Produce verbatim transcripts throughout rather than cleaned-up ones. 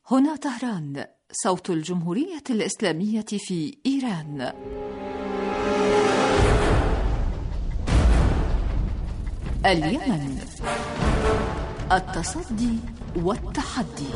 هنا طهران، صوت الجمهورية الإسلامية في إيران. اليمن، التصدي والتحدي.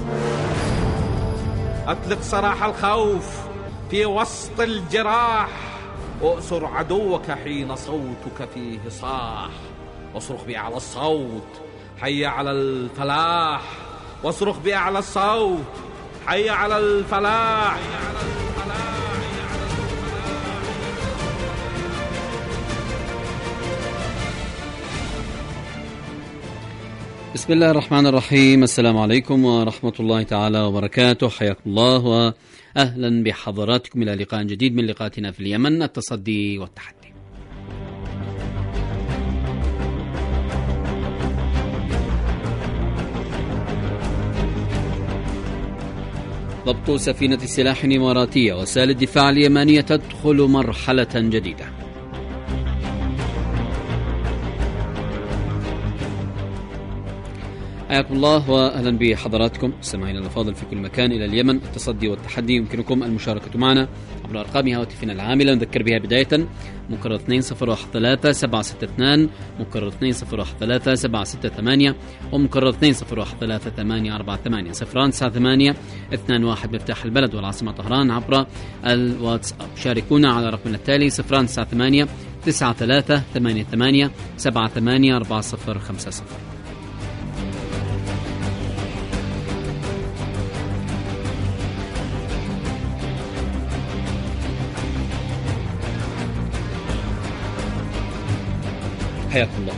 أطلق سراح الخوف في وسط الجراح، أؤسر عدوك حين صوتك فيه صاح، واصرخ بأعلى الصوت حي على الفلاح، واصرخ بأعلى الصوت حي على الفلاح. بسم الله الرحمن الرحيم. السلام عليكم ورحمة الله تعالى وبركاته. حياكم الله وأهلا بحضراتكم إلى لقاء جديد من لقاءاتنا في اليمن، التصدي والتحدي. ضبط سفينة سلاح إماراتية، وسائل الدفاع اليمنية تدخل مرحلة جديدة. حياكم الله واهلا بحضراتكم سماعينا الافاضل في كل مكان الى اليمن، التصدي والتحدي. يمكنكم المشاركه معنا عبر ارقام هواتفنا العامله، نذكر بها بدايه مكرر اثنين صفر واحد ثلاثة سبعة ستة اثنين، مكرر اثنين صفر واحد ثلاثة سبعة ستة ثمانية، ومكرر اثنين صفر واحد ثلاثة ثمانية أربعة ثمانية صفران تسعة ثمانية اثنان واحد مفتاح البلد والعاصمه طهران عبر الواتساب. شاركونا على رقمنا التالي صفران تسعة ثمانية تسعة ثلاثة ثمانية ثمانية سبعة ثمانية أربعة صفر خمسة صفر. حياكم الله.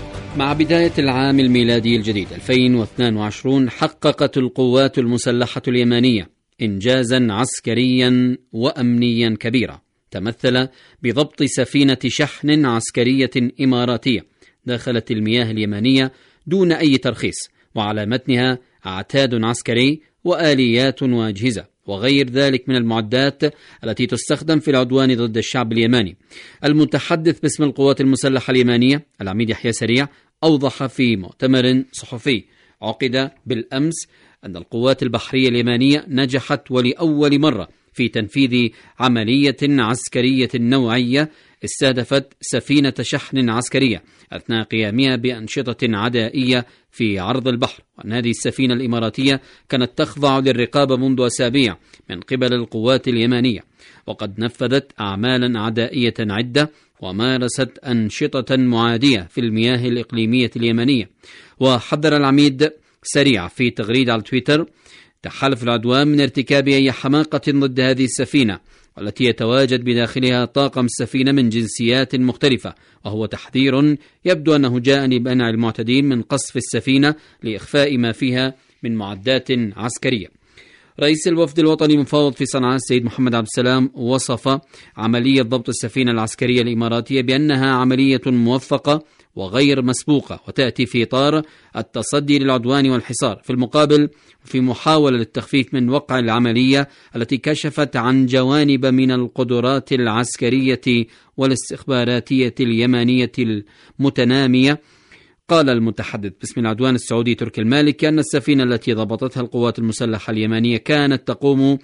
مع بداية العام الميلادي الجديد ألفين واثنين وعشرين، حققت القوات المسلحة اليمنية إنجازا عسكريا وأمنيا كبيرا، تمثل بضبط سفينة شحن عسكرية إماراتية داخلت المياه اليمنية دون أي ترخيص، وعلى متنها عتاد عسكري وآليات وأجهزة وغير ذلك من المعدات التي تستخدم في العدوان ضد الشعب اليماني. المتحدث باسم القوات المسلحة اليمنية العميد يحيى سريع أوضح في مؤتمر صحفي عقد بالأمس أن القوات البحرية اليمنية نجحت ولأول مرة في تنفيذ عملية عسكرية نوعية استهدفت سفينة شحن عسكرية أثناء قيامها بأنشطة عدائية في عرض البحر، وأن هذه السفينة الإماراتية كانت تخضع للرقابة منذ أسابيع من قبل القوات اليمنية، وقد نفذت أعمالا عدائية عدة ومارست أنشطة معادية في المياه الإقليمية اليمنية. وحذر العميد سريع في تغريدة على تويتر تحالف العدوان من ارتكاب أي حماقة ضد هذه السفينة، والتي يتواجد بداخلها طاقم السفينة من جنسيات مختلفة، وهو تحذير يبدو أنه جاء لمنع المعتدين من قصف السفينة لإخفاء ما فيها من معدات عسكرية. رئيس الوفد الوطني المفاوض في صنعاء السيد محمد عبد السلام وصف عملية ضبط السفينة العسكرية الإماراتية بأنها عملية موفقة وغير مسبوقة، وتأتي في إطار التصدي للعدوان والحصار. في المقابل، في محاولة للتخفيف من وقع العملية التي كشفت عن جوانب من القدرات العسكرية والاستخباراتية اليمنية المتنامية، قال المتحدث باسم العدوان السعودي تركي المالكي أن السفينة التي ضبطتها القوات المسلحة اليمنية كانت تقوم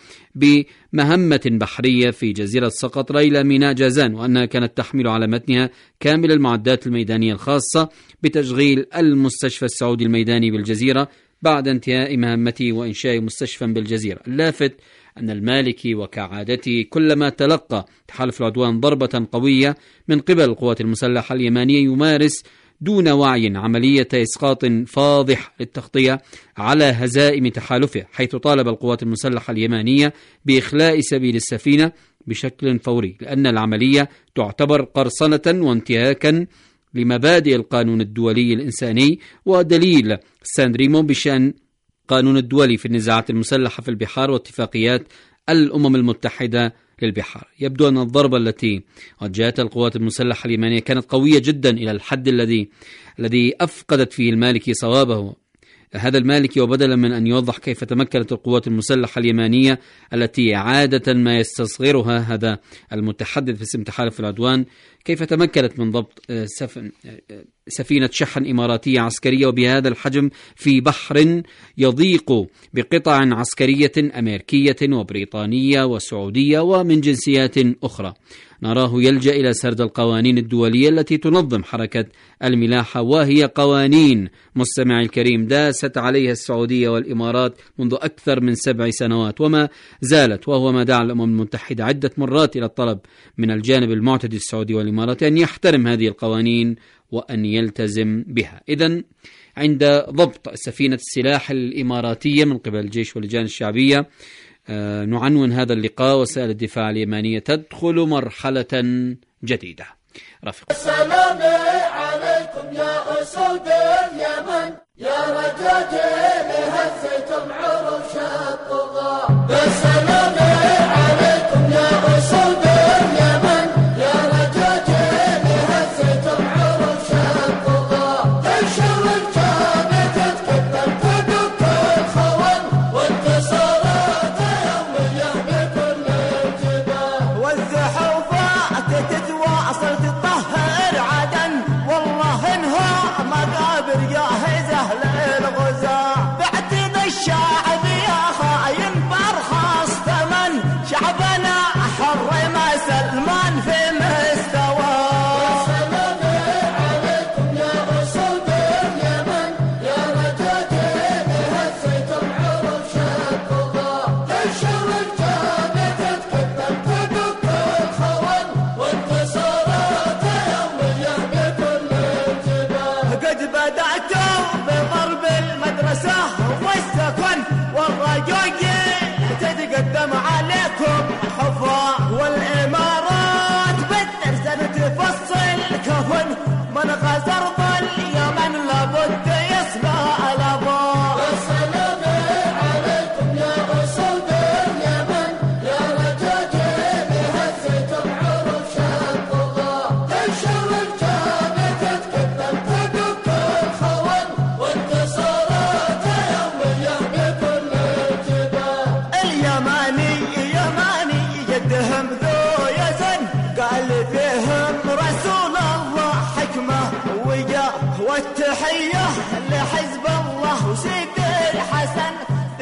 بمهمة بحرية في جزيرة سقط ريل ميناء جازان، وأنها كانت تحمل على متنها كامل المعدات الميدانية الخاصة بتشغيل المستشفى السعودي الميداني بالجزيرة بعد انتهاء مهمته وإنشاء مستشفى بالجزيرة. اللافت أن المالكي وكعادته كلما تلقى تحالف العدوان ضربة قوية من قبل القوات المسلحة اليمنية يمارس دون وعي عملية إسقاط فاضح للتغطية على هزائم تحالفه، حيث طالب القوات المسلحة اليمنية بإخلاء سبيل السفينة بشكل فوري، لأن العملية تعتبر قرصنة وانتهاكا لمبادئ القانون الدولي الإنساني ودليل سان ريمو بشأن قانون الدولي في النزاعات المسلحة في البحار واتفاقيات الأمم المتحدة للبحار. يبدو أن الضربة التي وجهتها القوات المسلحة اليمنية كانت قوية جدا إلى الحد الذي الذي أفقدت فيه المالكي صوابه. هذا المالكي، وبدلا من أن يوضح كيف تمكنت القوات المسلحة اليمنية التي عادة ما يستصغرها هذا المتحدث باسم تحالف العدوان، كيف تمكنت من ضبط سفن سفينة شحن إماراتية عسكرية وبهذا الحجم في بحر يضيق بقطع عسكرية أمريكية وبريطانية وسعودية ومن جنسيات أخرى. نراه يلجأ إلى سرد القوانين الدولية التي تنظم حركة الملاحة، وهي قوانين مستمعي الكريم داست عليها السعودية والإمارات منذ أكثر من سبع سنوات وما زالت، وهو ما دعا الأمم المتحدة عدة مرات إلى الطلب من الجانب المعتدي السعودي والإمارات أن يحترم هذه القوانين وأن يلتزم بها. إذن عند ضبط سفينة السلاح الإماراتية من قبل الجيش واللجان الشعبية، آه نعنون هذا اللقاء: وسائل الدفاع اليمانية تدخل مرحلة جديدة. رفق السلام عليكم يا أسود اليمن، يا رجاجيل هزيتم عروش الطغاة. السلام عليكم يا أسود اليمن، يا رجاجيل هزيتم عروش الطغاة. تنشر الجامعة تتكلم تدق الخون، وانتصارات يومية بكل الجبال، والزحوفات تتواصل تطهر عدن، والله انها مقابر جاهزة للغزاة. بعتذ الشعب يا خاين برخص ثمن، شعبنا حر ما سلمان في مستوى. السلام عليكم يا أسود اليمن، يا رجاجيل هزيتم عروش الطغاة. تنشر الجامعة تتكلم تدق الخون، وانتصارات يومية بكل الجبال. قد بدأتوا بضرب المدرسة والسكن، والرجاجيل تتقدم عليكم حفاة، والإمارات بالترسل تفصل كفن، من غزر ظل اليمن لابد يصنع الأباء. السلام عليكم يا أسود اليمن، يا رجاجيل هزيتم عروش الطغاة. تنشر الجامعة تتكلم تدق الخون، وانتصارات يومية بكل الجبال. اليماني يماني يدهم ذو يزن، قال فيهم رسول الله حكمة وجاه، والتحية لحزب الله وسيد الحسن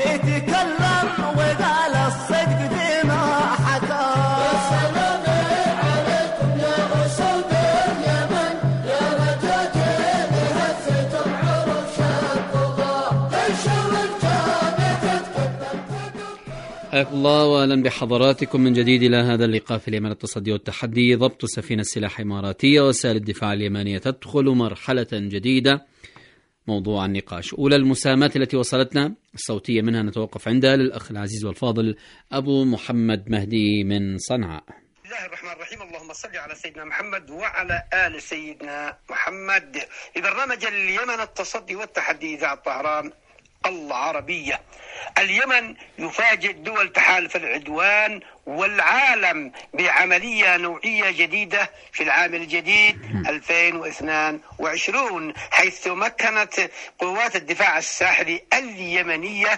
يتكلم وقال الصدق فيما حكى. السلام عليكم يا أسود اليمن، يا رجاجيل هزيتم عروش الطغاة. تنشر الجامعة تتكلم تدق. حياكم الله واهلا بحضراتكم من جديد الى هذا اللقاء في اليمن التصدي والتحدي. ضبط سفينة سلاح إماراتية، وسائل الدفاع اليمانية تدخل مرحلة جديدة. موضوع النقاش: أولى المساهمات التي وصلتنا الصوتية منها نتوقف عندها للأخ العزيز والفاضل أبو محمد مهدي من صنعاء. بسم الله الرحمن الرحيم، اللهم صل على سيدنا محمد وعلى آل سيدنا محمد. لبرنامج اليمن التصدي والتحدي إذاعة طهران العربية. اليمن يفاجئ دول تحالف العدوان والعالم بعملية نوعية جديدة في العام الجديد ألفين واثنين وعشرين، حيث مكنت قوات الدفاع الساحلي اليمنية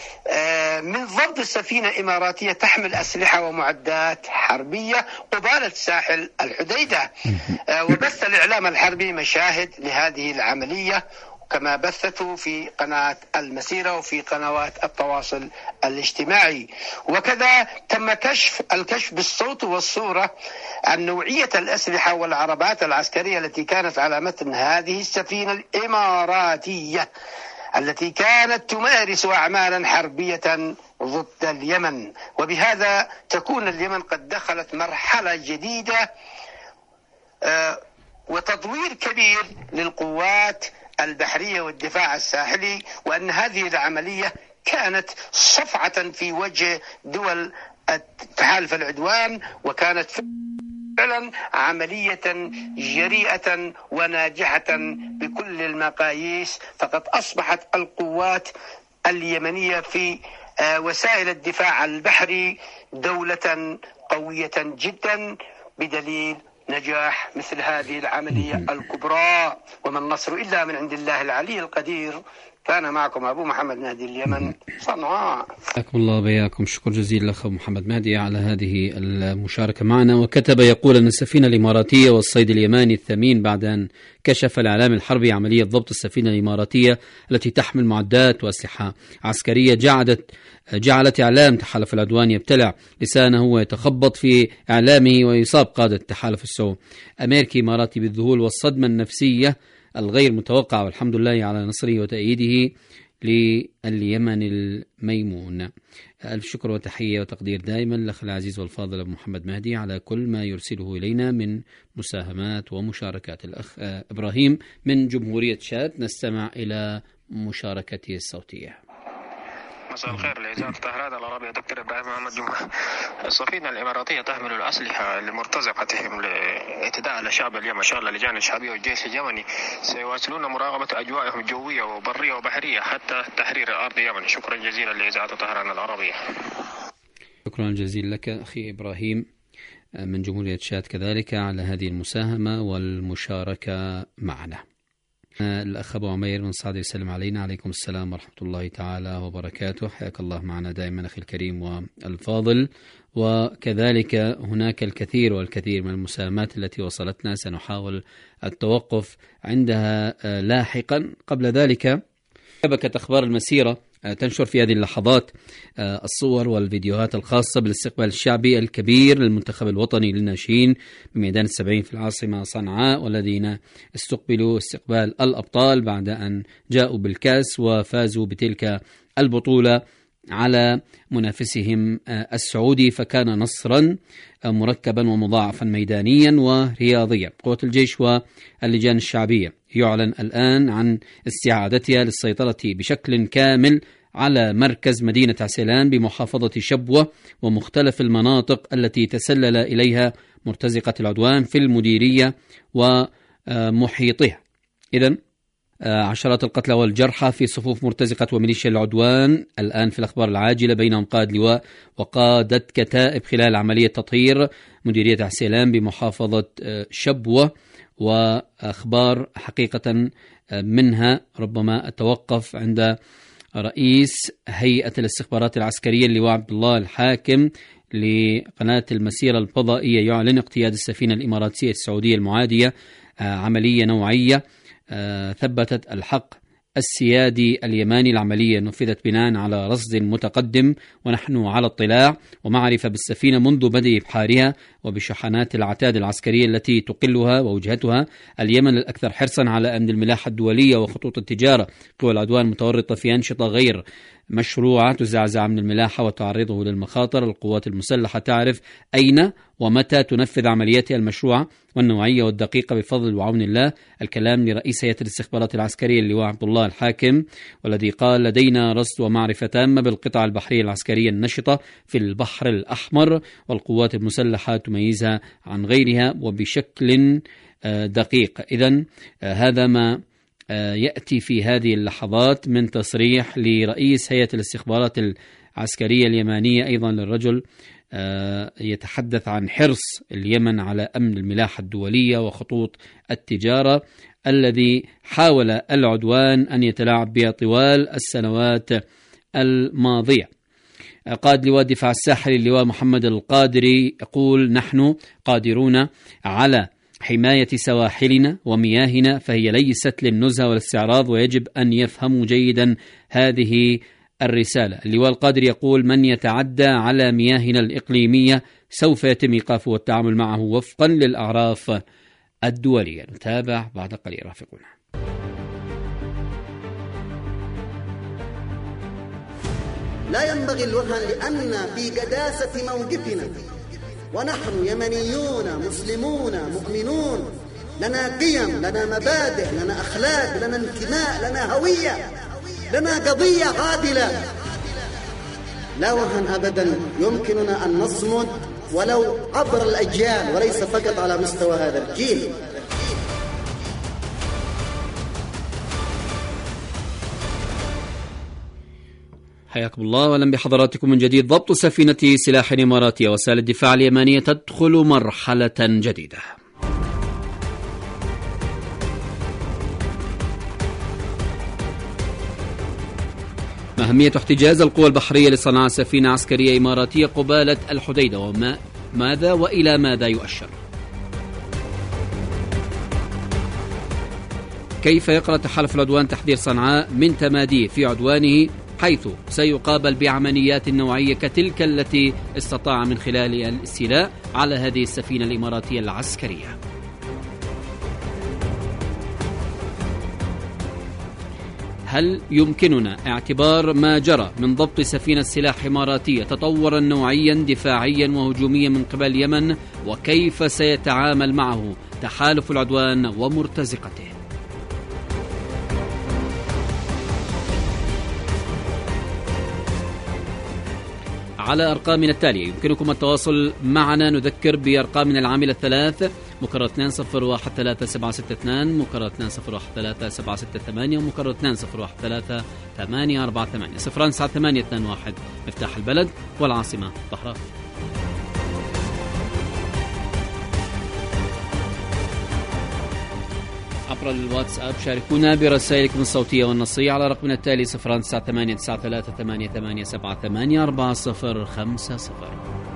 من ضبط سفينة إماراتية تحمل أسلحة ومعدات حربية قبالة ساحل الحديدة. وبث الإعلام الحربي مشاهد لهذه العملية كما بثته في قناة المسيرة وفي قنوات التواصل الاجتماعي. وكذا تم كشف الكشف بالصوت والصورة عن نوعية الأسلحة والعربات العسكرية التي كانت على متن هذه السفينة الإماراتية التي كانت تمارس أعمالا حربية ضد اليمن. وبهذا تكون اليمن قد دخلت مرحلة جديدة وتطوير كبير للقوات البحرية والدفاع الساحلي، وأن هذه العملية كانت صفعة في وجه دول تحالف العدوان، وكانت فعلا عملية جريئة وناجحة بكل المقاييس. فقد أصبحت القوات اليمنية في وسائل الدفاع البحري دولة قوية جدا بدليل نجاح مثل هذه العملية الكبرى. وما النصر إلا من عند الله العلي القدير، كان معكم أبو محمد مهدي، اليمن، صنعاء. حياكم الله وبياكم. شكر جزيل لك محمد مهدي على هذه المشاركة معنا. وكتب يقول أن السفينة الإماراتية والصيد اليماني الثمين بعد أن كشف الإعلام الحربي عملية ضبط السفينة الإماراتية التي تحمل معدات وأسلحة عسكرية جعلت جعلت إعلام تحالف العدوان يبتلع لسانه ويتخبط في إعلامه ويصاب قادة التحالف السعودي أمريكي إماراتي بالذهول والصدمة النفسية الغير متوقعة، والحمد لله على نصره وتأييده لليمن الميمون. ألف شكر وتحية وتقدير دائما لأخ العزيز والفاضل أبو محمد مهدي على كل ما يرسله إلينا من مساهمات ومشاركات. الأخ إبراهيم من جمهورية شاد نستمع إلى مشاركته الصوتية. مساء الخير لإذاعة طهران العربية، دكتور إبراهيم محمد جمعة. السفينة الإماراتية تحمل الأسلحة لمرتزقتهم لاعتداء على شعب اليمن. إن شاء الله اللجان الشعبية والجيش اليمني سيواصلون مراقبة أجوائهم الجوية وبرية وبحرية حتى تحرير أرض اليمن. شكرا جزيلا لإذاعة طهران العربية. شكرا جزيلا لك أخي إبراهيم من جمهورية شاد كذلك على هذه المساهمة والمشاركة معنا. الأخ أبو عمير من صعد يسلم علينا. عليكم السلام ورحمة الله تعالى وبركاته. حياك الله معنا دائما أخي الكريم والفاضل. وكذلك هناك الكثير والكثير من المساهمات التي وصلتنا سنحاول التوقف عندها لاحقا. قبل ذلك شبكة أخبار المسيرة تنشر في هذه اللحظات الصور والفيديوهات الخاصة بالاستقبال الشعبي الكبير للمنتخب الوطني للناشئين بميدان السبعين في العاصمة صنعاء، والذين استقبلوا استقبال الأبطال بعد أن جاءوا بالكأس وفازوا بتلك البطولة على منافسهم السعودي، فكان نصرا مركبا ومضاعفا ميدانيا ورياضيا. قوة الجيش واللجان الشعبية يعلن الآن عن استعادتها للسيطرة بشكل كامل على مركز مدينة عسيلان بمحافظة شبوة ومختلف المناطق التي تسلل إليها مرتزقة العدوان في المديرية ومحيطها. إذن عشرات القتلى والجرحى في صفوف مرتزقة وميليشيا العدوان الآن في الأخبار العاجلة، بينهم قائد لواء وقادة كتائب خلال عملية تطهير مديرية عسيلان بمحافظة شبوة. وأخبار حقيقة منها ربما أتوقف عند رئيس هيئة الاستخبارات العسكرية اللواء عبد الله الحاكم لقناة المسيرة الفضائية يعلن اقتياد السفينة الإماراتية السعودية المعادية عملية نوعية ثبتت الحق السيادي اليماني. العملية نفذت بناء على رصد متقدم ونحن على اطلاع ومعرفة بالسفينة منذ بدء إبحارها وبشحنات العتاد العسكرية التي تقلها ووجهتها اليمن الأكثر حرصا على أمن الملاحة الدولية وخطوط التجارة. قوى العدوان متورطة في أنشطة غير مشروعة تزعزع من الملاحة وتعرضه للمخاطر. القوات المسلحة تعرف أين ومتى تنفذ عملياتها المشروعة والنوعية والدقيقة بفضل وعون الله. الكلام لرئيس هيئة الاستخبارات العسكرية اللواء عبد الله الحاكم، والذي قال لدينا رصد ومعرفة تامة بالقطع البحرية العسكرية النشطة في البحر الأحمر، والقوات المسلحة تميزها عن غيرها وبشكل دقيق. إذن هذا ما يأتي في هذه اللحظات من تصريح لرئيس هيئة الاستخبارات العسكرية اليمانية، أيضا للرجل يتحدث عن حرص اليمن أمن الملاحة الدولية وخطوط التجارة الذي حاول العدوان أن يتلاعب بها طوال السنوات الماضية. قائد لواء الدفاع الساحلي اللواء محمد القادري يقول: نحن قادرون على حماية سواحلنا ومياهنا، فهي ليست للنزهة والاستعراض، ويجب أن يفهموا جيدا هذه الرسالة. اللواء القادر يقول: من يتعدى على مياهنا الإقليمية سوف يتم إيقافه والتعامل معه وفقا للأعراف الدولية. نتابع بعد قليل، رافقونا. لا ينبغي الوهن لأن في قداسة موقفنا، ونحن يمنيون مسلمون مؤمنون، لنا قيم، لنا مبادئ، لنا أخلاق، لنا انتماء، لنا هوية، لنا قضية عادلة. لا وهن أبدا، يمكننا أن نصمد ولو عبر الأجيال وليس فقط على مستوى هذا الجيل. حياكم الله واهلا بحضراتكم من جديد. ضبط سفينة سلاح إماراتية وسائل الدفاع اليمانية تدخل مرحلة جديدة. أهمية احتجاز القوى البحرية لصناعة سفينة عسكرية إماراتية قبالة الحديدة، وما ماذا وإلى ماذا يؤشر؟ كيف يقرأ تحالف العدوان تحذير صنعاء من تماديه في عدوانه، حيث سيقابل بعمليات نوعية كتلك التي استطاع من خلال الاستيلاء على هذه السفينة الإماراتية العسكرية؟ هل يمكننا اعتبار ما جرى من ضبط سفينة سلاح إماراتية تطورا نوعيا دفاعيا وهجوميا من قبل اليمن، وكيف سيتعامل معه تحالف العدوان ومرتزقته؟ على أرقامنا التالية يمكنكم التواصل معنا. نذكر بأرقامنا العاملة الثلاث: مكرر اثنين صفر واحد ثلاثة سبعة ستة اثنين، مكرر اثنين صفر واحد ثلاثة سبعة ستة ثمانية، ومكرر اثنين صفر واحد ثلاثة ثمانية أربعة ثمانية. صفران تسعة ثمانية اثنين واحد مفتاح البلد والعاصمة طهران. عبر الواتساب شاركونا برسائلكم الصوتية والنصية على رقمنا التالي صفران تسعة ثمانية تسعة ثلاثة ثمانية ثمانية سبعة ثمانية أربعة صفر خمسة صفر.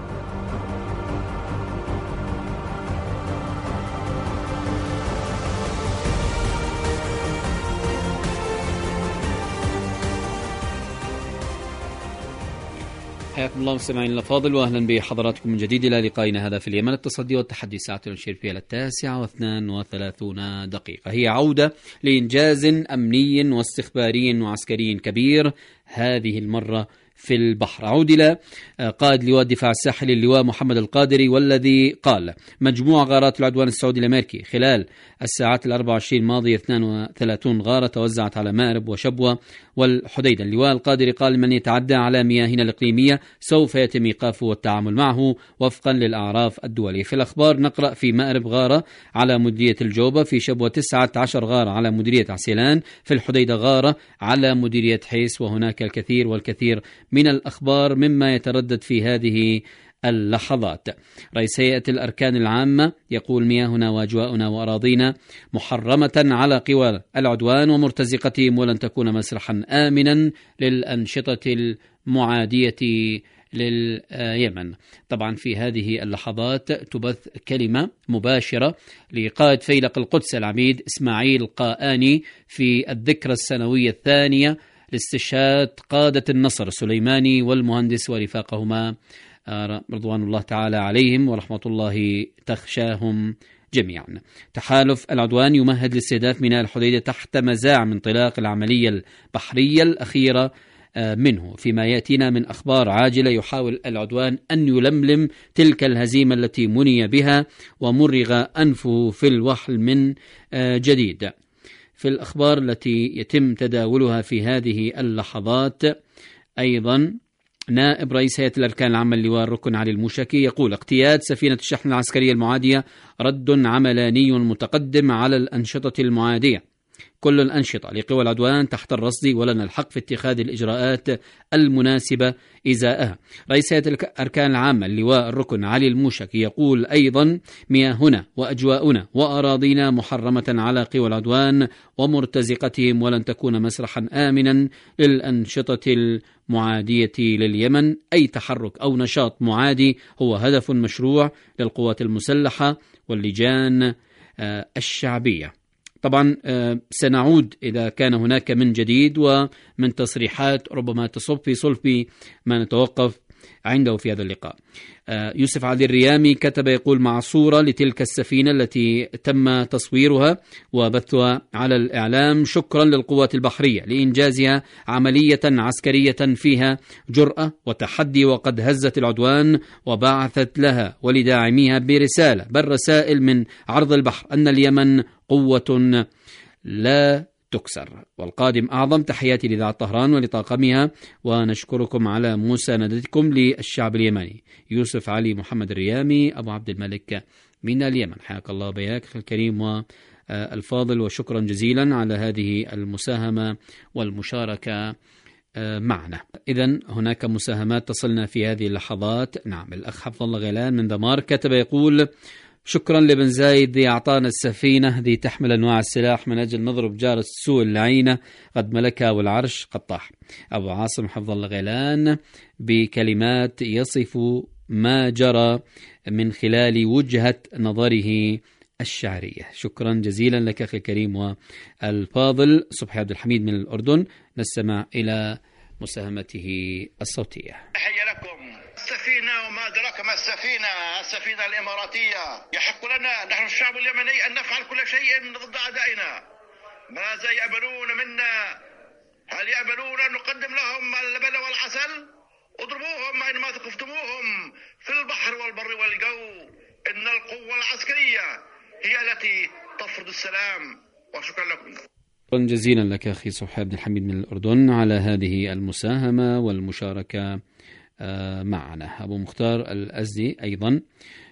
حياكم الله مستمعين الأفاضل، وأهلا بحضراتكم من جديد إلى لقائنا هذا في اليمن التصدي والتحدي، ساعة نشير فيها التاسعة واثنان وثلاثون دقيقة. هي عودة لإنجاز أمني واستخباري وعسكري كبير، هذه المرة في البحر. عود إلى قائد لواء الدفاع الساحلي اللواء محمد القادري، والذي قال: مجموع غارات العدوان السعودي الأمريكي خلال الساعات الأربع وعشرين الماضية اثنين وثلاثين غارة توزعت على مأرب وشبوة والحديدة. اللواء القادري قال: من يتعدى على مياهنا الإقليمية سوف يتم إيقافه والتعامل معه وفقا للأعراف الدولية. في الأخبار نقرأ: في مأرب غارة على مديرية الجوبة، في شبوة تسعة عشر غارة على مديرية عسيلان، في الحديدة غارة على مديرية حيس، وهناك الكثير والكثير من الأخبار مما يتردد في هذه اللحظات. رئيس هيئة الأركان العامة يقول: مياهنا وأجواؤنا وأراضينا محرمة على قوى العدوان ومرتزقتهم، ولن تكون مسرحا آمنا للأنشطة المعادية لليمن. طبعا في هذه اللحظات تبث كلمة مباشرة لقائد فيلق القدس العميد إسماعيل قائاني في الذكرى السنوية الثانية لاستشهاد قادة النصر السليماني والمهندس ورفاقهما رضوان الله تعالى عليهم ورحمة الله تخشاهم جميعا. تحالف العدوان يمهد لاستهداف ميناء الحديدة تحت مزاعم انطلاق العملية البحرية الأخيرة منه. فيما يأتينا من أخبار عاجلة، يحاول العدوان أن يلملم تلك الهزيمة التي مني بها ومرغ أنفه في الوحل من جديد. في الأخبار التي يتم تداولها في هذه اللحظات أيضا، نائب رئيس هيئة الأركان العامة اللواء الركن علي الموشكي يقول: اقتياد سفينة الشحن العسكرية المعادية رد عملاني متقدم على الأنشطة المعادية. كل الأنشطة لقوى العدوان تحت الرصد، ولنا الحق في اتخاذ الإجراءات المناسبة إزاءها. رئيس هيئة الأركان العامة اللواء الركن علي الموشكي يقول أيضا: مياهنا وأجواؤنا وأراضينا محرمة على قوى العدوان ومرتزقتهم، ولن تكون مسرحا آمنا للأنشطة المعادية لليمن. أي تحرك أو نشاط معادي هو هدف مشروع للقوات المسلحة واللجان الشعبية. طبعا سنعود إذا كان هناك من جديد ومن تصريحات ربما تصب في صلب ما نتوقف عنده في هذا اللقاء. يوسف علي الريامي كتب يقول: مع صورة لتلك السفينة التي تم تصويرها وبثها على الإعلام، شكرا للقوات البحرية لإنجازها عملية عسكرية فيها جرأة وتحدي، وقد هزت العدوان وبعثت لها ولداعميها برسالة بل رسائل من عرض البحر أن اليمن قوة لا تكسر، والقادم أعظم. تحياتي لإذاعة طهران ولطاقمها، ونشكركم على مساندتكم للشعب اليمني. يوسف علي محمد الريامي أبو عبد الملك من اليمن، حياك الله بياك الكريم والفاضل، وشكرا جزيلا على هذه المساهمة والمشاركة معنا. إذن هناك مساهمات تصلنا في هذه اللحظات. نعم، الأخ حفظ الله غيلان من دمار كتب يقول: شكرا لبن زايد ذي أعطانا السفينة ذي تحمل أنواع السلاح من أجل نضرب جارة السوء اللعينة قد ملكها والعرش قد طاح. أبو عاصم حفظ الله غيلان بكلمات يصف ما جرى من خلال وجهة نظره الشعرية. شكرا جزيلا لك أخي الكريم والفاضل صبحي عبد الحميد من الأردن. نستمع إلى مساهمته الصوتية. تحية لكم. السفينة وما أدراك ما السفينة، السفينة الإماراتية. يحق لنا نحن الشعب اليمني أن نفعل كل شيء ضد أعدائنا. ماذا يأملون منا؟ هل يأملون أن نقدم لهم اللبن والعسل؟ اضربوهم أينما ثقفتموهم في البحر والبر والجو. إن القوة العسكرية هي التي تفرض السلام. وشكرا لكم. شكرا جزيلا لك أخي صبحي عبد الحميد من الأردن على هذه المساهمة والمشاركة معنا. أبو مختار الأزدي أيضا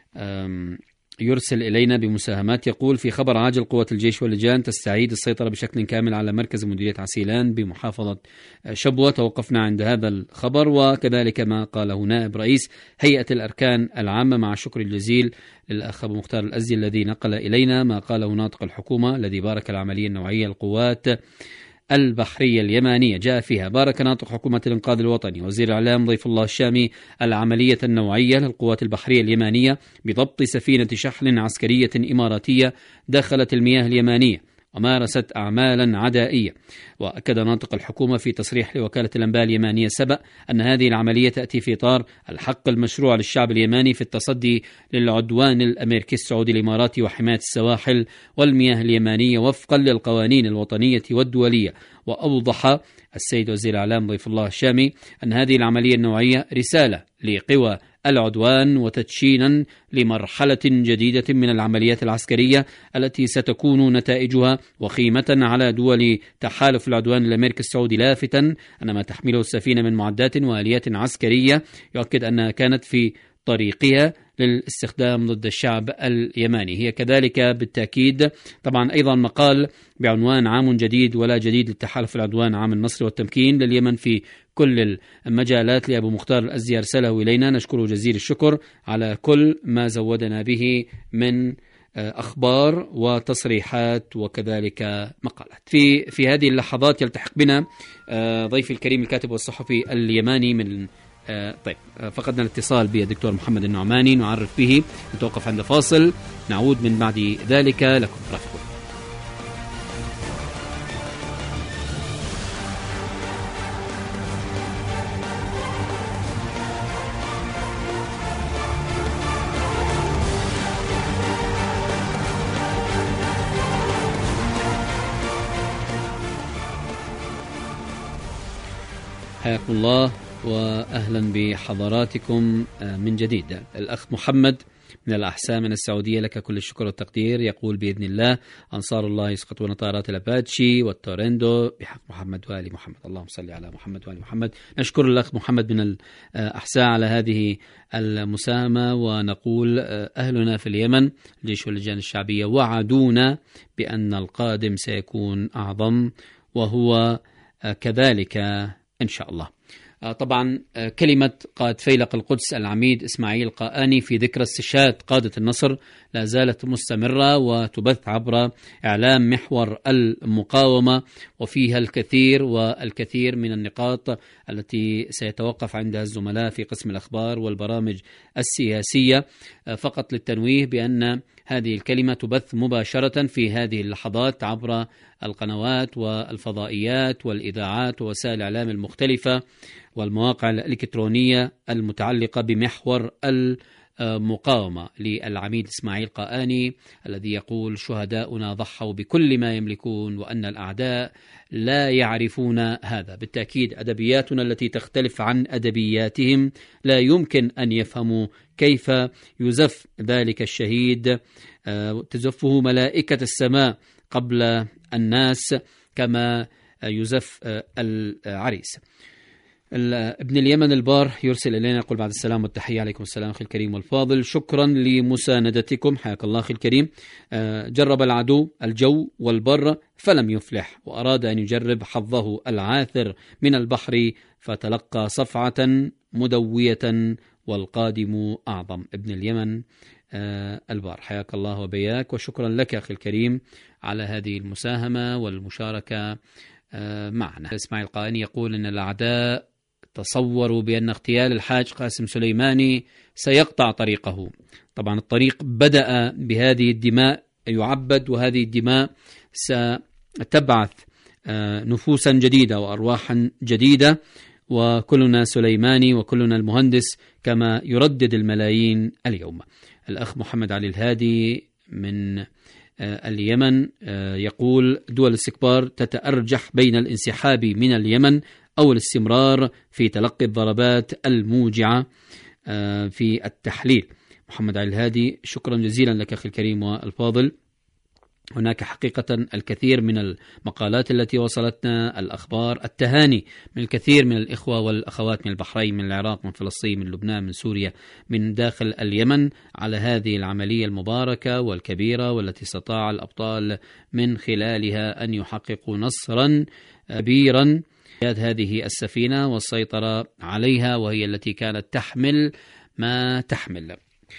يرسل إلينا بمساهمات، يقول: في خبر عاجل، قوة الجيش واللجان تستعيد السيطرة بشكل كامل على مركز مديرية عسيلان بمحافظة شبوة. توقفنا عند هذا الخبر، وكذلك ما قاله نائب رئيس هيئة الأركان العامة، مع الشكر الجزيل للأخ أبو مختار الأزدي الذي نقل إلينا ما قاله ناطق الحكومة الذي بارك العملية النوعية القوات البحرية اليمانية. جاء فيها: بارك ناطق حكومة الإنقاذ الوطني وزير الإعلام ضيف الله الشامي العملية النوعية للقوات البحرية اليمانية بضبط سفينة شحن عسكرية إماراتية دخلت المياه اليمانية ومارست أعمالا عدائية. وأكد ناطق الحكومة في تصريح لوكالة الأنباء اليمانية سبأ أن هذه العملية تأتي في إطار الحق المشروع للشعب اليماني في التصدي للعدوان الأمريكي السعودي الإماراتي وحماية السواحل والمياه اليمانية وفقا للقوانين الوطنية والدولية. وأوضح السيد وزير الإعلام ضيف الله الشامي أن هذه العملية النوعية رسالة لقوى العدوان وتدشينا لمرحلة جديدة من العمليات العسكرية التي ستكون نتائجها وخيمة على دول تحالف العدوان الأمريكي السعودي، لافتا أن ما تحمله السفينة من معدات وآليات عسكرية يؤكد أنها كانت في طريقها للاستخدام ضد الشعب اليماني. هي كذلك بالتأكيد طبعا أيضا مقال بعنوان عام جديد ولا جديد للتحالف العدوان، عام النصر والتمكين لليمن في كل المجالات، لأبو مختار الأزدي أرسله إلينا. نشكره جزيل الشكر على كل ما زودنا به من أخبار وتصريحات وكذلك مقالات. في في هذه اللحظات يلتحق بنا ضيفي الكريم الكاتب والصحفي اليماني من طيب فقدنا الاتصال بالدكتور محمد النعماني، نعرف به، نتوقف عند فاصل، نعود من بعد ذلك لكم. رفقوا. حياكم الله وأهلا بحضراتكم من جديد. الأخ محمد من الأحساء من السعودية، لك كل الشكر والتقدير. يقول: بإذن الله أنصار الله يسقطون طائرات الأباتشي والتورندو بحق محمد وآل محمد. اللهم صل على محمد وآل محمد. نشكر الأخ محمد من الأحساء على هذه المساهمة، ونقول أهلنا في اليمن الجيش واللجان الشعبية وعدونا بأن القادم سيكون أعظم، وهو كذلك إن شاء الله. طبعا كلمة قائد فيلق القدس العميد إسماعيل قائاني في ذكرى استشهاد قادة النصر لا زالت مستمرة وتبث عبر إعلام محور المقاومة، وفيها الكثير والكثير من النقاط التي سيتوقف عندها الزملاء في قسم الأخبار والبرامج السياسية. فقط للتنويه بأن هذه الكلمة تبث مباشرة في هذه اللحظات عبر القنوات والفضائيات والإذاعات ووسائل الإعلام المختلفة والمواقع الإلكترونية المتعلقة بمحور المقاومة للعميد إسماعيل قائاني الذي يقول: شهداؤنا ضحوا بكل ما يملكون وأن الأعداء لا يعرفون هذا. بالتأكيد أدبياتنا التي تختلف عن أدبياتهم لا يمكن أن يفهموا كيف يزف ذلك الشهيد، تزفه ملائكة السماء قبل الناس كما يزف العريس. ابن اليمن البار يرسل إلينا يقول: بعد السلام والتحية. عليكم السلام أخي الكريم والفاضل، شكرا لمساندتكم، حياك الله أخي الكريم. جرب العدو الجو والبر فلم يفلح، وأراد أن يجرب حظه العاثر من البحر فتلقى صفعة مدوية والقادم أعظم. ابن اليمن البار. حياك الله وبياك، وشكرا لك أخي الكريم على هذه المساهمة والمشاركة معنا. إسماعيل القائني يقول أن الأعداء تصوروا بأن اغتيال الحاج قاسم سليماني سيقطع طريقه. طبعا الطريق بدأ بهذه الدماء يعبد، وهذه الدماء ستبعث نفوسا جديدة وأرواحا جديدة، وكلنا سليماني وكلنا المهندس كما يردد الملايين اليوم. الأخ محمد علي الهادي من اليمن يقول: دول الاستكبار تتأرجح بين الانسحاب من اليمن أو الاستمرار في تلقي الضربات الموجعة في التحليل. محمد علي الهادي، شكرا جزيلا لك أخي الكريم والفاضل. هناك حقيقة الكثير من المقالات التي وصلتنا، الأخبار، التهاني من الكثير من الإخوة والأخوات من البحرين، من العراق، من فلسطين، من لبنان، من سوريا، من داخل اليمن، على هذه العملية المباركة والكبيرة، والتي استطاع الأبطال من خلالها أن يحققوا نصرا كبيرا هذه السفينة والسيطرة عليها، وهي التي كانت تحمل ما تحمل.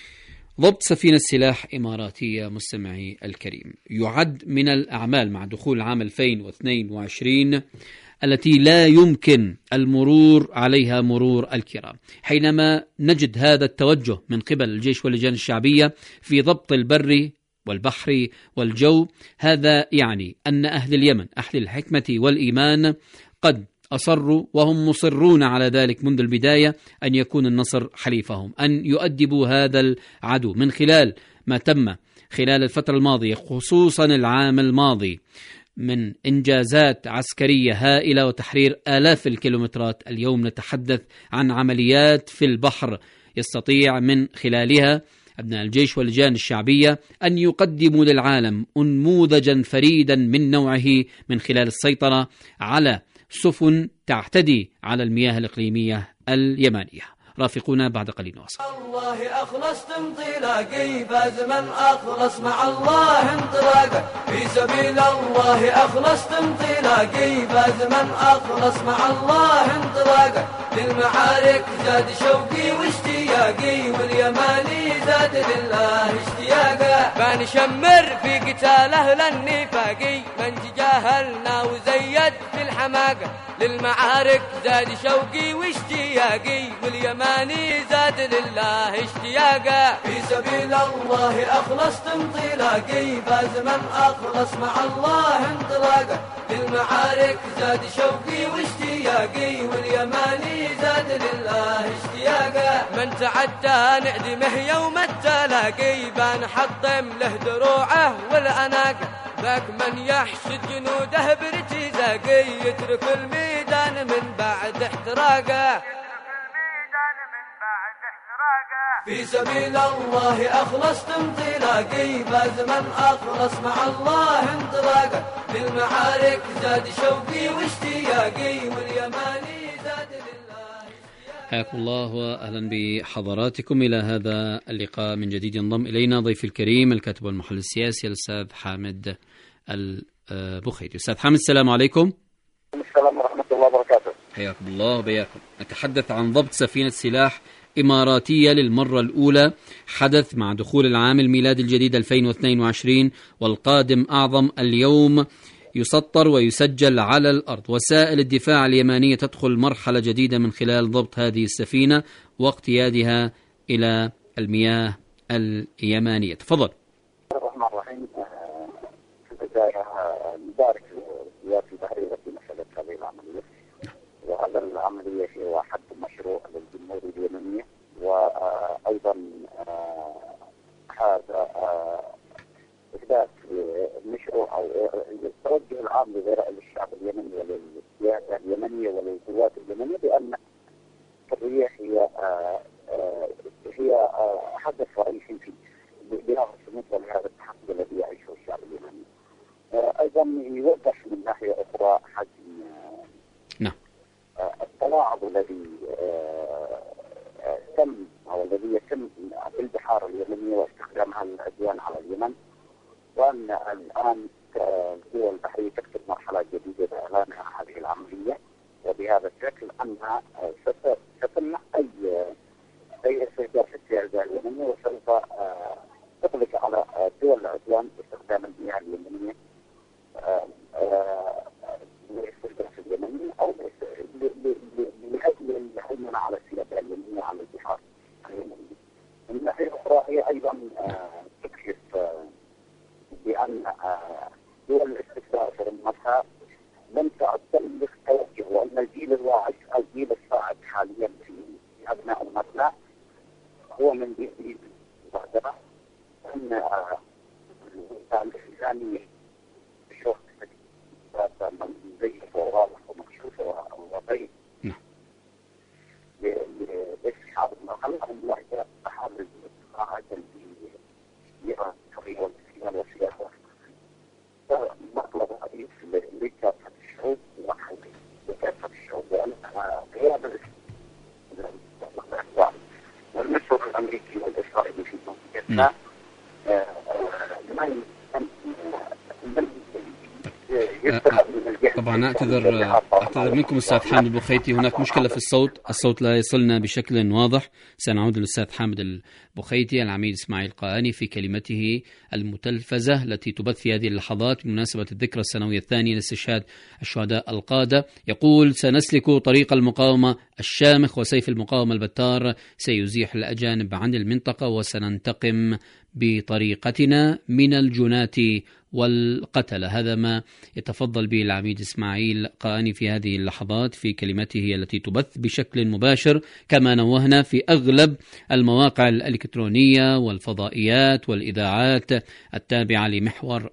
ضبط سفينة سلاح إماراتية مستمعي الكريم يعد من الأعمال مع دخول عام ألفين واثنين وعشرين التي لا يمكن المرور عليها مرور الكرام. حينما نجد هذا التوجه من قبل الجيش واللجان الشعبية في ضبط البر والبحر والجو، هذا يعني أن أهل اليمن، أهل الحكمة والإيمان، قد أصروا وهم مصرون على ذلك منذ البداية أن يكون النصر حليفهم، أن يؤدبوا هذا العدو من خلال ما تم خلال الفترة الماضية، خصوصا العام الماضي، من إنجازات عسكرية هائلة وتحرير آلاف الكيلومترات. اليوم نتحدث عن عمليات في البحر يستطيع من خلالها أبناء الجيش واللجان الشعبية أن يقدموا للعالم نموذجا فريدا من نوعه من خلال السيطرة على سفن تعتدي على المياه الإقليمية اليمانية. رافقونا بعد قليل نواصل. الله أخلص انطلاقي بازمن أخلص مع الله انطلاقه في سبيل الله أخلص انطلاقي بازمن أخلص مع الله انطلاقه للمعارك زاد شوقي واشتياقي واليماني زاد لله اشتياقه بنشمر في قتال أهل النفاقي من تجاهلنا وزيد في الحماقة للمعارك زاد شوقي واشتياقي واليماني زاد لله اشتياقه في سبيل الله أخلصت انطلاقي بازمن أخلص مع الله انطلاقه للمعارك زاد شوقي واشتياقي واليماني زاد لله اشتياقه من تعدى نعدمه يوم التلاقي بنحطم له دروعه والأناقه ذاك من يحشد جنوده برتزاقي يترك الميدان من بعد احتراقه في سبيل الله أخلصت انطلاقي بازمن أخلص مع الله انطلاقه للمعارك زاد شوقي واشتياقي واليماني زاد لله. حياكم الله وأهلا بحضراتكم إلى هذا اللقاء من جديد. ينضم إلينا ضيف الكريم الكاتب والمحلل السياسي الأستاذ حامد البخيتي. أستاذ حامد، السلام عليكم. السلام ورحمة الله وبركاته. حياكم الله وبياكم. نتحدث عن ضبط سفينة سلاح إماراتية للمرة الأولى، حدث مع دخول العام الميلادي الجديد ألفين واثنين وعشرين والقادم أعظم. اليوم يسطر ويسجل على الأرض. وسائل الدفاع اليمانية تدخل مرحلة جديدة من خلال ضبط هذه السفينة واقتيادها إلى المياه اليمانية. تفضل. الرحمن الرحيم. في البداية نبارك للقوات البحرية في مسألة هذه العملية، وهذا العملية هي حد مشروع للجمهورية اليمنية، وأيضا هذا إحداث مشروع أو التوجه العام للشعب اليمني وللسياسة اليمنية وللقوات اليمنية بأن الحرية هي هي حدث رئيسي في بناء الصمود ولهذا التحدي الذي يعيشه الشعب اليمني. أيضا يوضح من ناحية أخرى حجم نعم التلاعب الذي تم أو الذي يتم بالبحار اليمنية واستخدامها للعدوان على اليمن، وأن الآن الدول البحرية تكتب مرحلة جديدة بإعلانها هذه العملية، وبهذا الشكل أنها ستمنع أي أي استهداف في السياسة اليمنية، وسوف هو من بيئة المبادرة أن الوسائل الإسلامية بشوف مزيفة وواضحة ومكشوفة ووضعية لإسحاب خلقهم الله أحد القاعدة في إيران الحرية والاستقلال والسياسة مطلب رئيس لكافة الشعوب وحلقه لكافة الشعوب لأنها قيادة الإسلام والمشروع الأمريكي والإسرائيلي في منطقتنا طبعا أعتذر أعتذر منكم أستاذ حامد البخيتي، هناك مشكلة في الصوت، الصوت لا يصلنا بشكل واضح. سنعود للأستاذ حامد البخيتي. العميد إسماعيل قاآني في كلمته المتلفزة التي تبث في هذه اللحظات بمناسبة الذكرى السنوية الثانية لاستشهاد الشهداء القادة يقول: سنسلك طريق المقاومة الشامخ وسيف المقاومة البتار سيزيح الأجانب عن المنطقة، وسننتقم بطريقتنا من الجنات والقتل. هذا ما يتفضل به العميد إسماعيل قاآني في هذه اللحظات في كلمته التي تبث بشكل مباشر كما نوهنا في أغلب المواقع الإلكترونية والفضائيات والإذاعات التابعة لمحور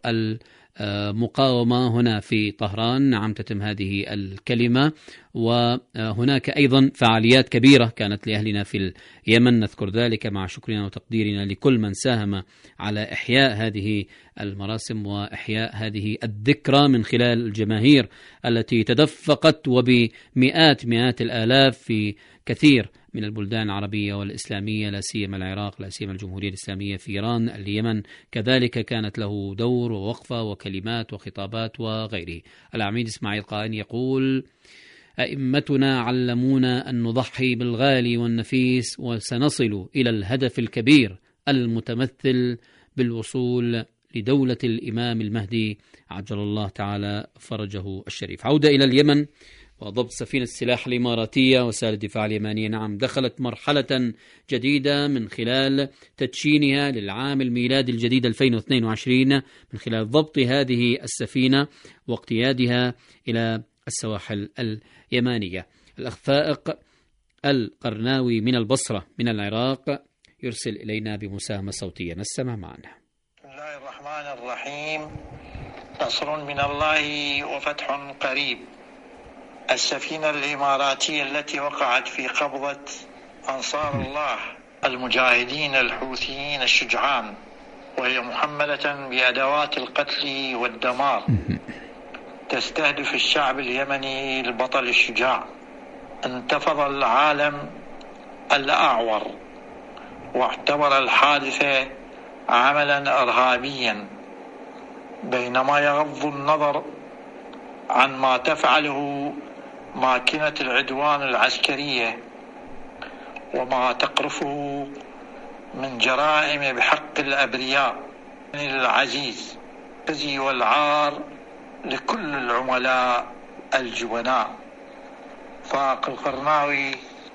المقاومة هنا في طهران. نعم تتم هذه الكلمة، وهناك أيضا فعاليات كبيرة كانت لأهلنا في اليمن، نذكر ذلك مع شكرنا وتقديرنا لكل من ساهم على إحياء هذه المراسم وإحياء هذه الذكرى من خلال الجماهير التي تدفقت وبمئات مئات الآلاف في كثير من البلدان العربية والإسلامية، لا سيما العراق، لا سيما الجمهورية الإسلامية في إيران. اليمن كذلك كانت له دور ووقفة وكلمات وخطابات وغيره. العميد إسماعيل قاآني يقول: أئمتنا علمونا أن نضحي بالغالي والنفيس، وسنصل إلى الهدف الكبير المتمثل بالوصول لدولة الإمام المهدي عجل الله تعالى فرجه الشريف. عودة إلى اليمن وضبط سفينة السلاح الإماراتية وسائل الدفاع اليمانية. نعم دخلت مرحلة جديدة من خلال تدشينها للعام الميلادي الجديد ألفين واثنين وعشرين من خلال ضبط هذه السفينة واقتيادها إلى السواحل اليمانية. الأخ فائق القرناوي من البصرة من العراق يرسل إلينا بمساهمة صوتية، نستمع معنا. بسم الله الرحمن الرحيم. نصر من الله وفتح قريب. السفينة الإماراتية التي وقعت في قبضة أنصار الله المجاهدين الحوثيين الشجعان، وهي محملة بأدوات القتل والدمار، تستهدف الشعب اليمني البطل الشجاع. انتفض العالم الأعور واعتبر الحادثة عملا إرهابيا، بينما يغض النظر عن ما تفعله ماكينة العدوان العسكرية وما تقرفه من جرائم بحق الأبرياء العزيز. الخزي والعار لكل العملاء الجبناء. فاق القرناوي،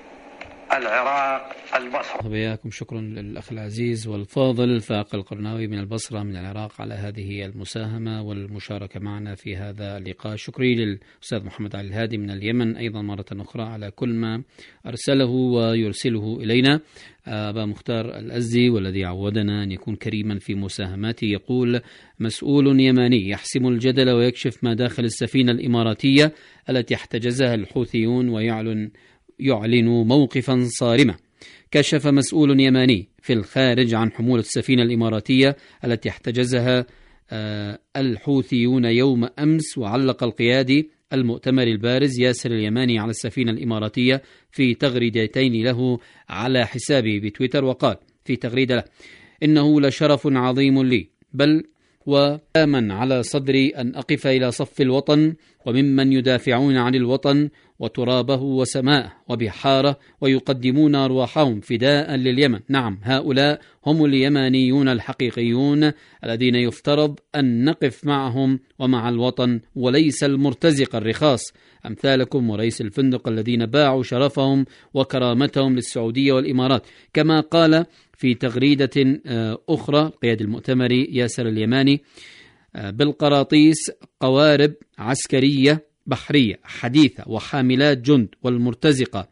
العراق، البصرة. وبياكم شكرا للأخ العزيز والفاضل فاق القرناوي من البصرة من العراق على هذه المساهمة والمشاركة معنا في هذا اللقاء. شكري للأستاذ محمد علي الهادي من اليمن أيضا مرة أخرى على كل ما أرسله ويرسله إلينا. أبا مختار الأزدي والذي عودنا أن يكون كريما في مساهماته يقول: مسؤول يماني يحسم الجدل ويكشف ما داخل السفينة الإماراتية التي احتجزها الحوثيون ويعلن يعلن موقفا صارما. كشف مسؤول يماني في الخارج عن حمولة السفينة الإماراتية التي احتجزها الحوثيون يوم أمس، وعلق القيادي المؤتمر البارز ياسر اليماني على السفينة الإماراتية في تغريدتين له على حسابه بتويتر، وقال في تغريدة له: إنه لشرف عظيم لي، بل وآمن على صدري أن أقف إلى صف الوطن وممن يدافعون عن الوطن وترابه وسماءه وبحاره ويقدمون أرواحهم فداء لليمن. نعم، هؤلاء هم اليمانيون الحقيقيون الذين يفترض أن نقف معهم ومع الوطن، وليس المرتزق الرخاص أمثالكم ورئيس الفندق الذين باعوا شرفهم وكرامتهم للسعودية والإمارات. كما قال في تغريدة أخرى قياد المؤتمر ياسر اليماني: بالقراطيس قوارب عسكرية بحرية حديثة وحاملات جند، والمرتزقة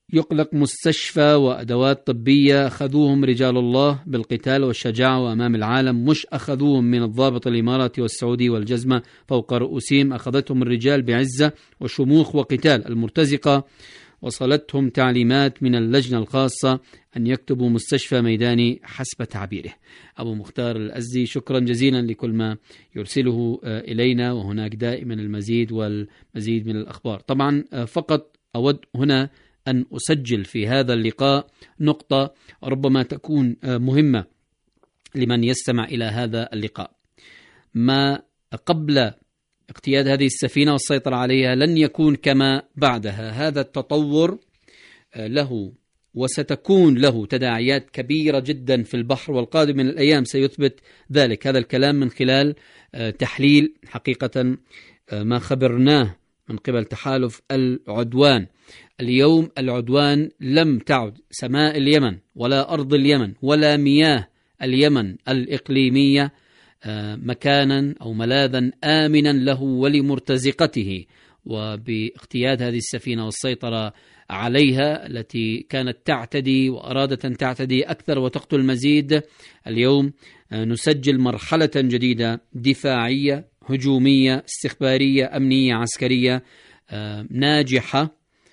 يقلق مستشفى وأدوات طبية أخذوهم رجال الله بالقتال والشجاعة وأمام العالم، مش أخذوهم من الضابط الإماراتي والسعودي والجزمة فوق رؤوسهم، أخذتهم الرجال بعزة وشموخ وقتال. المرتزقة وصلتهم تعليمات من اللجنة الخاصة أن يكتبوا مستشفى ميداني حسب تعبيره. أبو مختار الأزدي، شكرا جزيلا لكل ما يرسله إلينا، وهناك دائما المزيد والمزيد من الأخبار. طبعا فقط أود هنا أن أسجل في هذا اللقاء نقطة ربما تكون مهمة لمن يستمع إلى هذا اللقاء. ما قبل اقتياد هذه السفينة والسيطرة عليها لن يكون كما بعدها. هذا التطور له وستكون له تداعيات كبيرة جدا في البحر، والقادم من الأيام سيثبت ذلك. هذا الكلام من خلال تحليل حقيقة ما خبرناه من قبل تحالف العدوان. اليوم العدوان لم تعد سماء اليمن ولا أرض اليمن ولا مياه اليمن الإقليمية مكانا أو ملاذا آمنا له ولمرتزقته. وباقتياد هذه السفينة والسيطرة عليها التي كانت تعتدي وأرادت أن تعتدي أكثر وتقتل المزيد، اليوم نسجل مرحلة جديدة دفاعية هجومية استخبارية أمنية عسكرية ناجحة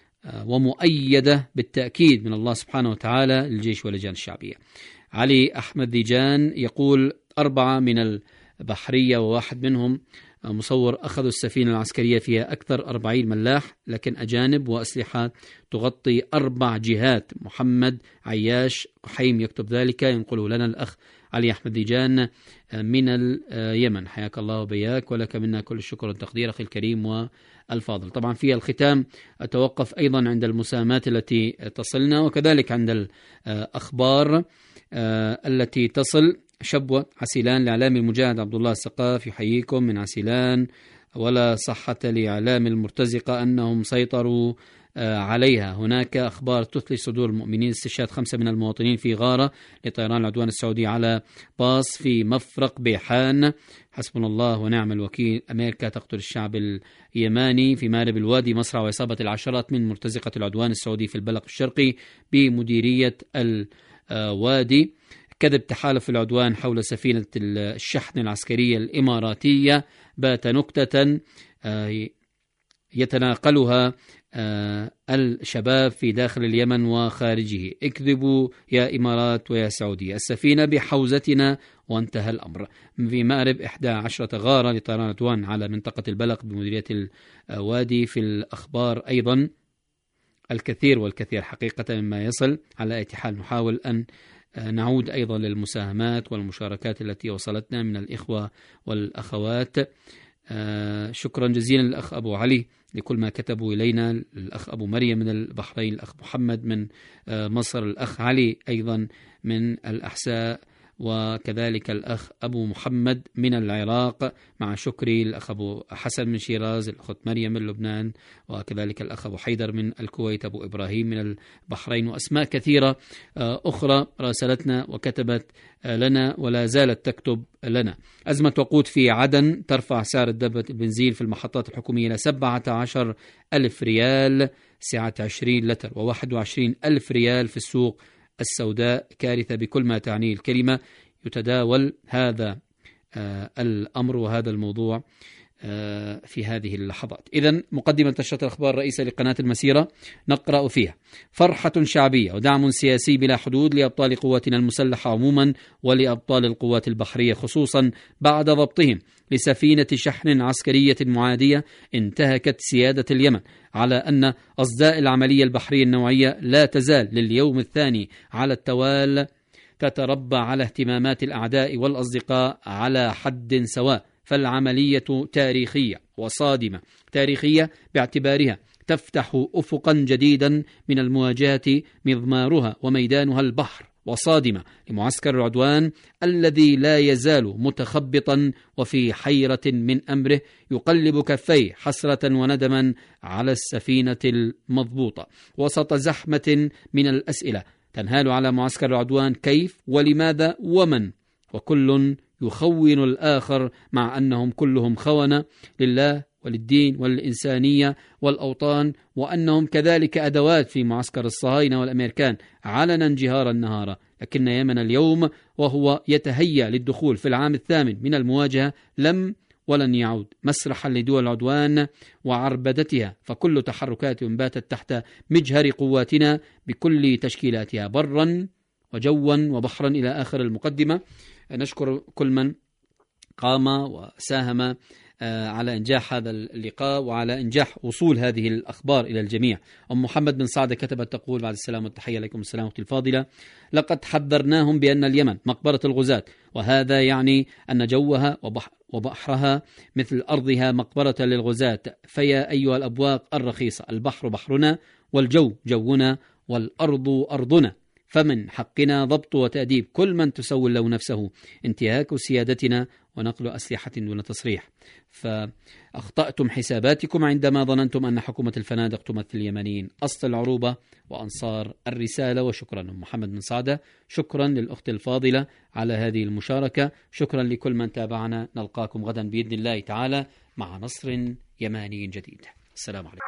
ومؤيدة بالتأكيد من الله سبحانه وتعالى للجيش واللجان الشعبية. علي أحمد ديجان يقول أربعة من البحرية وواحد منهم مصور أخذوا السفينة العسكرية فيها أكثر أربعين ملاح لكن أجانب وأسلحة تغطي أربع جهات. محمد عياش قحيم يكتب ذلك، ينقله لنا الأخ علي أحمد ديجان من اليمن. حياك الله وبياك، ولك منا كل الشكر والتقدير أخي الكريم والفاضل. طبعا في الختام أتوقف أيضا عند المساهمات التي تصلنا وكذلك عند الأخبار التي تصل. شبوة عسيلان لإعلام المجاهد عبد الله السقاف يحييكم من عسيلان. ولا صحة لإعلام المرتزقة أنهم سيطروا عليها. هناك أخبار تثلج صدور المؤمنين. استشهاد خمسة من المواطنين في غارة لطيران العدوان السعودي على باص في مفرق بيحان. حسبنا الله ونعم الوكيل. أمريكا تقتل الشعب اليماني في مارب الوادي مصرع وإصابة العشرات من مرتزقة العدوان السعودي في البلق الشرقي بمديرية الوادي. كذب تحالف العدوان حول سفينة الشحن العسكرية الإماراتية بات نكتة يتناقلها الشباب في داخل اليمن وخارجه. اكذبوا يا إمارات ويا سعودية، السفينة بحوزتنا وانتهى الأمر. في مأرب إحدى عشرة غارة لطيران العدوان على منطقة البلق بمديرية الوادي. في الأخبار أيضا الكثير والكثير حقيقة مما يصل. على أي حال نحاول أن نعود أيضا للمساهمات والمشاركات التي وصلتنا من الإخوة والأخوات. شكرا جزيلا للأخ أبو علي لكل ما كتبوا إلينا، الأخ أبو مريم من البحرين، الأخ محمد من مصر، الأخ علي أيضا من الأحساء، وكذلك الأخ أبو محمد من العراق، مع شكري الأخ أبو حسن من شيراز، الأخت مريم من لبنان، وكذلك الأخ أبو حيدر من الكويت، أبو إبراهيم من البحرين، وأسماء كثيرة أخرى راسلتنا وكتبت لنا ولا زالت تكتب لنا. أزمة وقود في عدن ترفع سعر الدبة البنزين في المحطات الحكومية إلى سبعة عشر ألف ريال سعة عشرين لتر وواحد وعشرين ألف ريال في السوق السوداء. كارثة بكل ما تعنيه الكلمة. يتداول هذا آه الأمر وهذا الموضوع آه في هذه اللحظات. إذن مقدمة نشرة الأخبار الرئيسة لقناة المسيرة نقرأ فيها: فرحة شعبية ودعم سياسي بلا حدود لأبطال قواتنا المسلحة عموما ولأبطال القوات البحرية خصوصا بعد ضبطهم لسفينة شحن عسكرية معادية انتهكت سيادة اليمن، على أن أصداء العملية البحرية النوعية لا تزال لليوم الثاني على التوالي تتربع على اهتمامات الأعداء والأصدقاء على حد سواء. فالعملية تاريخية وصادمة. تاريخية باعتبارها تفتح أفقا جديدا من المواجهة مضمارها وميدانها البحر، وصادمة لمعسكر العدوان الذي لا يزال متخبطا وفي حيرة من أمره، يقلب كفيه حسرة وندما على السفينة المضبوطة وسط زحمة من الأسئلة تنهال على معسكر العدوان: كيف ولماذا ومن؟ وكل يخون الآخر مع أنهم كلهم خونة لله وللدين وللإنسانية والأوطان، وأنهم كذلك أدوات في معسكر الصهاينة والأمريكان علنا جهارا نهارا. لكن يمن اليوم وهو يتهيأ للدخول في العام الثامن من المواجهة لم ولن يعود مسرحا لدول العدوان وعربدتها، فكل تحركات باتت تحت مجهر قواتنا بكل تشكيلاتها برا وجوا وبحرا إلى آخر المقدمة. نشكر كل من قام وساهم على إنجاح هذا اللقاء وعلى إنجاح وصول هذه الأخبار إلى الجميع. أم محمد بن سعد كتبت تقول: بعد السلام والتحية عليكم السلام الفاضلة، لقد حذرناهم بأن اليمن مقبرة الغزاة، وهذا يعني أن جوها وبحرها مثل أرضها مقبرة للغزاة، فيا أيها الأبواق الرخيصة، البحر بحرنا والجو جونا والأرض أرضنا، فمن حقنا ضبط وتأديب كل من تسول له نفسه، انتهاك سيادتنا ونقل أسلحة دون تصريح. فأخطأتم حساباتكم عندما ظننتم أن حكومة الفنادق تمثل اليمنيين أصل العروبة وأنصار الرسالة. وشكرا محمد بن سعدة، شكرا للأخت الفاضلة على هذه المشاركة، شكرا لكل من تابعنا. نلقاكم غدا بإذن الله تعالى مع نصر يماني جديد. السلام عليكم.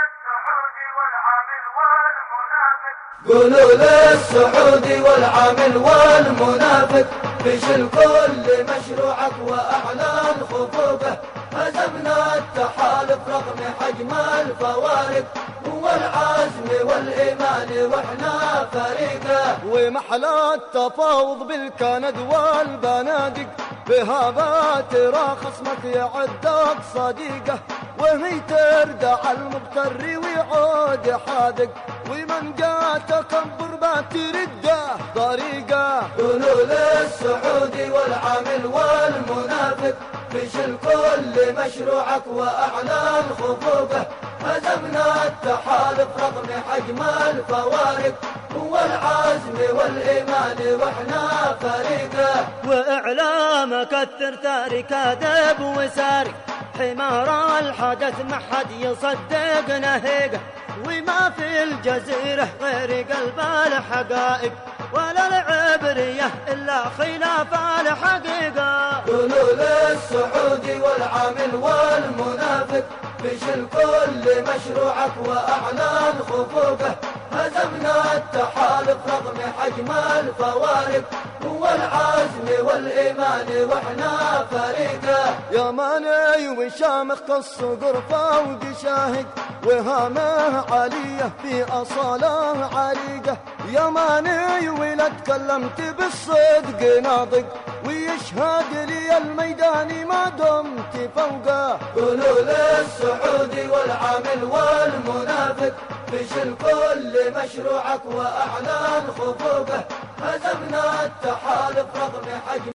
قولوا للسعودي والعامل والمنافق فشل كل مشروعك وأعلان خفوقه، هزمنا التحالف رغم حجم الفوارق والعزم والإيمان وإحنا فريقه، ومحلى التفاوض بالكند والبنادق بهابات راخصمك يعدك صديقه، وهي تردع المبتر ويعود حادق، ومن جاء تكبر بترده طريقه. قولوا للسعودي والعامل والمنافق فشل كل مشروعك وأعلان خفوقه، هزمنا التحالف رغم حجم الفوارق والعزم والإيمان وإحنا فريقه، وإعلام كثر تارك كاذب وسارق، حمار الحدث ما حد يصدق نهيقه، وما في الجزيرة غير قلب الحقائق، ولا العبرية إلا خلاف الحقيقة. قولوا للسعودي والعامل والمنافق فشل كل مشروعك وأعلان خفوقه، هزمنا التحالف رغم حجم الفوارق والعزم والإيمان وإحنا فريقه، يا ماني وشامخ كالصقر فوق شاهق، وهامه عليه في أصاله عريقه، يا ماني ولا تكلمت بالصدق ناطق، ويشهد لي الميدان ما دمت فوقه. قولوا للسعودي والعامل والمنافق فشل كل مشروعك وأعلان خفوقه، هزمنا التحالف رغم حجم